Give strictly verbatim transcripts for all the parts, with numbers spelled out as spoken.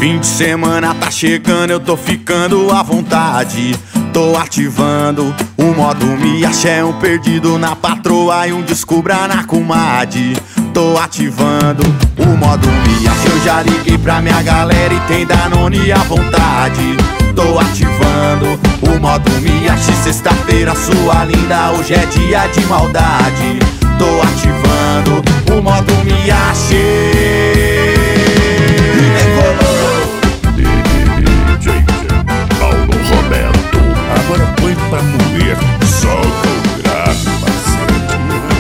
Fim de semana tá chegando, eu tô ficando à vontade. Tô ativando o modo me achei um perdido na patroa e um descubra na comadre. Tô ativando o modo me achei, eu já liguei pra minha galera e tem Danone à vontade. Tô ativando o modo me achei, sexta-feira sua linda, hoje é dia de maldade. Tô ativando o modo me achei. Agora põe pra moer, solta o grave, parceiro.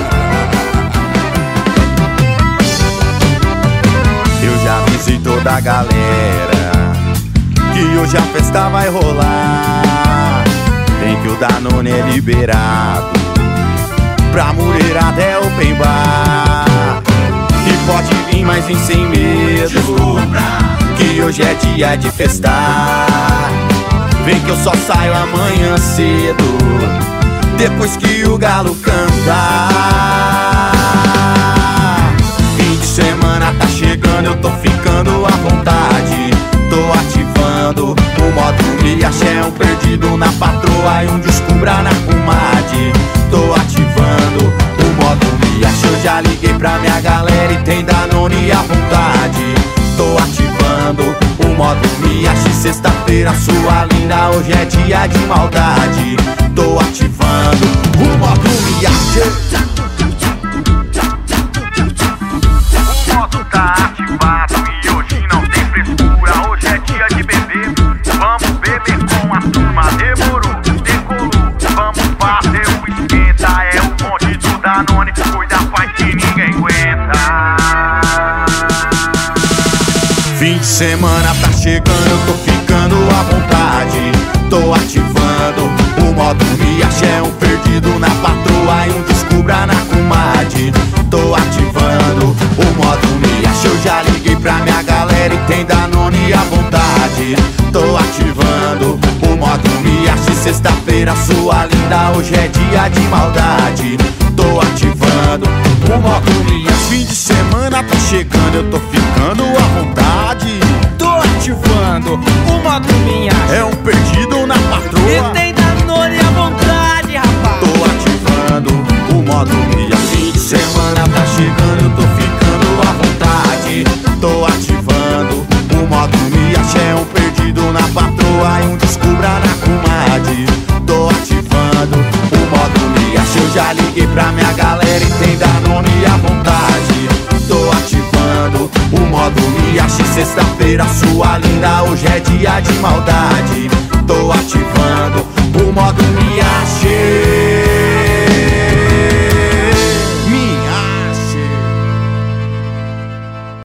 Eu já avisei toda a galera que hoje a festa vai rolar. Vem que o Danone é liberado, pra mulherada é open bar. E pode vir, mas vem sem medo, desculpa, que hoje é dia de festar. Vem que eu só saio amanhã cedo, depois que o galo cantar. Fim de semana tá chegando, eu tô ficando à vontade. Tô ativando o modo me achei um perdido na patroa e um descubra na comadre. Tô ativando o modo me achei, eu já liguei pra minha galera e tem Danone à vontade. Tô ativando o modo me achei, sexta-feira sua linda, hoje é dia de maldade. Tô ativando o modo me achei. O modo tá ativado e hoje não tem frescura, hoje é dia de beber. Vamos beber com a turma, demorou, decolou. Vamos fazer o esquenta, é o bonde do Danone, cuida, faz que ninguém aguenta. Fim de semana tá chegando, eu tô ficando à vontade. Tô ativando o modo me achei um perdido na patroa e um descubra na comadre. Tô ativando o modo me achei, eu já liguei pra minha galera e tem Danone à vontade. Tô ativando o modo me achei, sexta-feira sua linda, hoje é dia de maldade. Tô ativando o modo me achei. Fim de semana tá chegando, eu tô ficando à vontade. Tô ativando o modo minha, é um perdido na patroa e tem Danone à vontade, rapaz. Tô ativando o modo minha. Fim de semana tá chegando, eu tô ficando à vontade. Tô ativando o modo minha achei um perdido na patroa e um descubra na comadre. Tô ativando o modo me achei, eu já liguei pra minha galera e tem Danone à vontade. Tô ativando o modo me achei, sexta-feira sua linda, hoje é dia de maldade.